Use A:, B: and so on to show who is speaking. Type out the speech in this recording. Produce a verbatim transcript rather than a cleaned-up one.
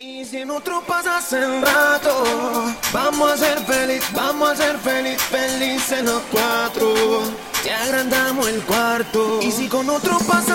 A: Y si en otro pasas el rato, vamos a ser feliz, vamos a ser feliz, felices los cuatro. Te agrandamos el cuarto. Y si con otro pasas